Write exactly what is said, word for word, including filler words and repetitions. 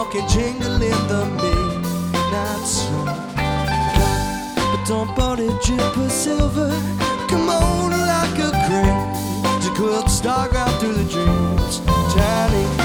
walking, jingle in the midnight sun. But don't body drip silver, come on like a crazy quilt, star out through the dreams, tiny.